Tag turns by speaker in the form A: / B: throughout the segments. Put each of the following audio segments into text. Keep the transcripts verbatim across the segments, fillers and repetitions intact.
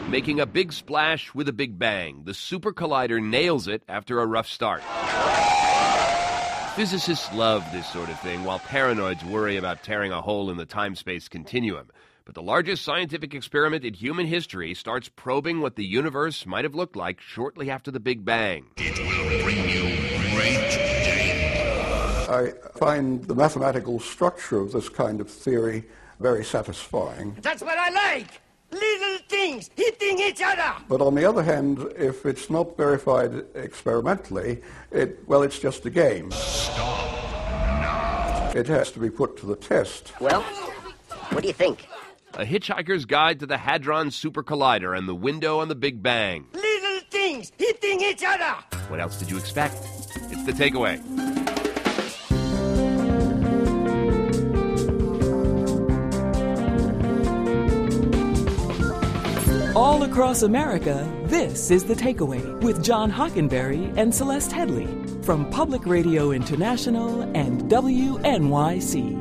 A: Making a big splash with a big bang. The Super Collider nails it after a rough start. Physicists love this sort of thing, while paranoids worry about tearing a hole in the time-space continuum. But the largest scientific experiment in human history starts probing what the universe might have looked like shortly after the Big Bang.
B: It will bring you great day.
C: I find the mathematical structure of this kind of theory very satisfying.
D: That's what I like! Little things hitting each other!
C: But on the other hand, if it's not verified experimentally, it, well, it's just a game.
B: Stop now.
C: It has to be put to the test.
D: Well, what do you think?
A: A Hitchhiker's Guide to the Hadron Super Collider and the window on the Big Bang.
D: Little things hitting each other!
A: What else did you expect? It's The Takeaway.
E: All across America, this is The Takeaway with John Hockenberry and Celeste Headley from Public Radio International and W N Y C.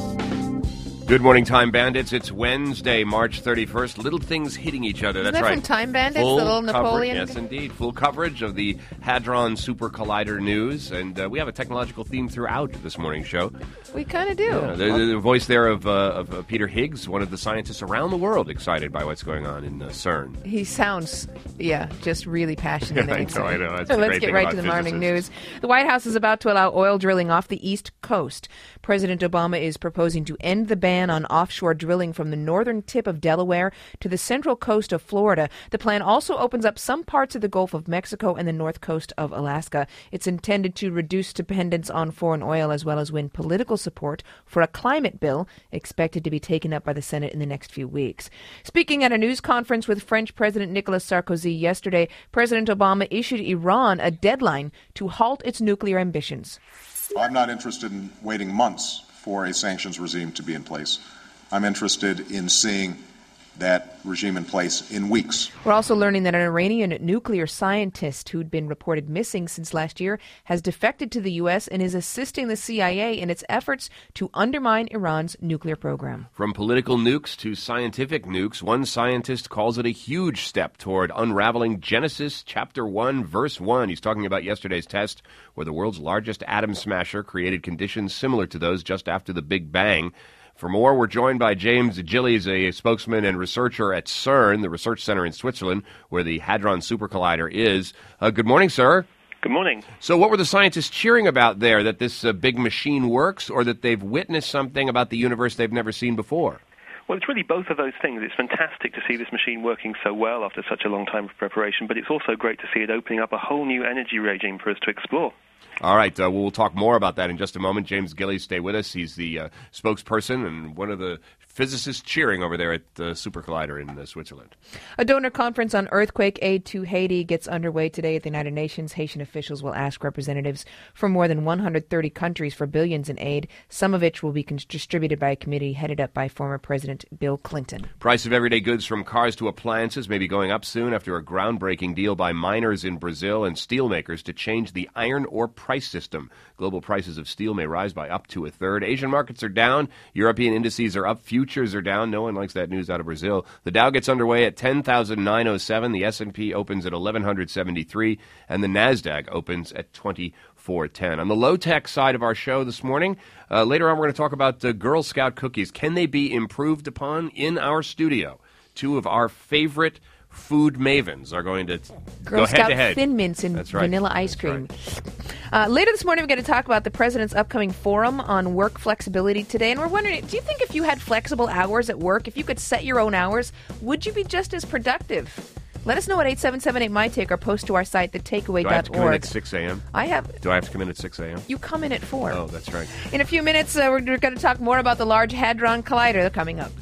A: Good morning, Time Bandits. It's Wednesday, March thirty-first. Little things hitting each other.
F: Isn't
A: That's
F: that
A: right.
F: from Time Bandits,
A: Full
F: the little
A: cover-
F: Napoleon?
A: Yes, indeed. Full coverage of the Hadron Super Collider news. And uh, we have a technological theme throughout this morning's show.
F: We kind of do.
A: Yeah, the, the, the voice there of, uh, of uh, Peter Higgs, one of the scientists around the world excited by what's going on in uh, CERN.
F: He sounds, yeah, just really passionate.
A: I
F: and
A: know, I
F: excited.
A: know. That's the
F: Let's
A: great
F: get
A: thing
F: right
A: about
F: to the morning
A: physicists.
F: news. The White House is about to allow oil drilling off the East Coast. President Obama is proposing to end the ban on offshore drilling from the northern tip of Delaware to the central coast of Florida. The plan also opens up some parts of the Gulf of Mexico and the north coast of Alaska. It's intended to reduce dependence on foreign oil as well as win political support for a climate bill expected to be taken up by the Senate in the next few weeks. Speaking at a news conference with French President Nicolas Sarkozy yesterday, President Obama issued Iran a deadline to halt its nuclear ambitions.
G: I'm not interested in waiting months for a sanctions regime to be in place. I'm interested in seeing that regime in place in weeks.
F: We're also learning that an Iranian nuclear scientist who'd been reported missing since last year has defected to the U S and is assisting the C I A in its efforts to undermine Iran's nuclear program.
A: From political nukes to scientific nukes, one scientist calls it a huge step toward unraveling Genesis chapter one, verse one. He's talking about yesterday's test where the world's largest atom smasher created conditions similar to those just after the Big Bang. For more, we're joined by James Gillies, a spokesman and researcher at CERN, the research center in Switzerland, where the Hadron Super Collider is. Uh, good morning, sir.
H: Good morning.
A: So what were the scientists cheering about there, that this uh, big machine works, or that they've witnessed something about the universe they've never seen before?
H: Well, it's really both of those things. It's fantastic to see this machine working so well after such a long time of preparation, but it's also great to see it opening up a whole new energy regime for us to explore.
A: All right, uh, we'll talk more about that in just a moment. James Gillies, stay with us. He's the uh, spokesperson and one of the physicists cheering over there at the Super Collider in uh, Switzerland.
F: A donor conference on earthquake aid to Haiti gets underway today at the United Nations. Haitian officials will ask representatives from more than one hundred thirty countries for billions in aid, some of which will be con- distributed by a committee headed up by former President Bill Clinton.
A: Price of everyday goods from cars to appliances may be going up soon after a groundbreaking deal by miners in Brazil and steelmakers to change the iron ore price system. Global prices of steel may rise by up to a third. Asian markets are down. European indices are up. Futures are down. No one likes that news out of Brazil. The Dow gets underway at ten thousand nine hundred seven. The S and P opens at eleven seventy-three. And the NASDAQ opens at twenty-four ten. On the low-tech side of our show this morning, uh, later on we're going to talk about uh, Girl Scout cookies. Can they be improved upon? In our studio, two of our favorite food mavens are going to
F: Girl
A: go
F: Scout
A: head-to-head.
F: Thin Mints and
A: That's right.
F: vanilla ice
A: That's
F: cream.
A: right.
F: Uh, later this morning, we're going to talk about the president's upcoming forum on work flexibility today. And we're wondering, do you think if you had flexible hours at work, if you could set your own hours, would you be just as productive? Let us know at eight seven seven eight my take or post to our site, the takeaway
A: Do I have
F: dot
A: to come in
F: org.
A: at six a.m.?
F: I have.
A: Do I have to come in at six a.m.?
F: You come in at four.
A: Oh, that's right.
F: In a few minutes, uh, we're, we're going to talk more about the Large Hadron Collider coming up.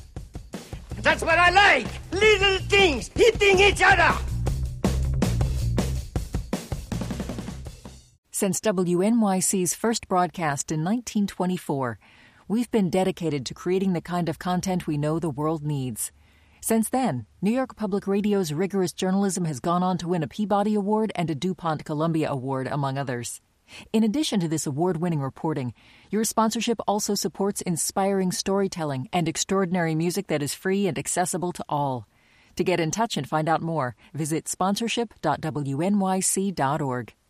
D: That's what I like! Little things hitting each other!
I: Since W N Y C's first broadcast in nineteen twenty-four, we've been dedicated to creating the kind of content we know the world needs. Since then, New York Public Radio's rigorous journalism has gone on to win a Peabody Award and a DuPont Columbia Award, among others. In addition to this award-winning reporting, your sponsorship also supports inspiring storytelling and extraordinary music that is free and accessible to all. To get in touch and find out more, visit sponsorship dot w n y c dot org.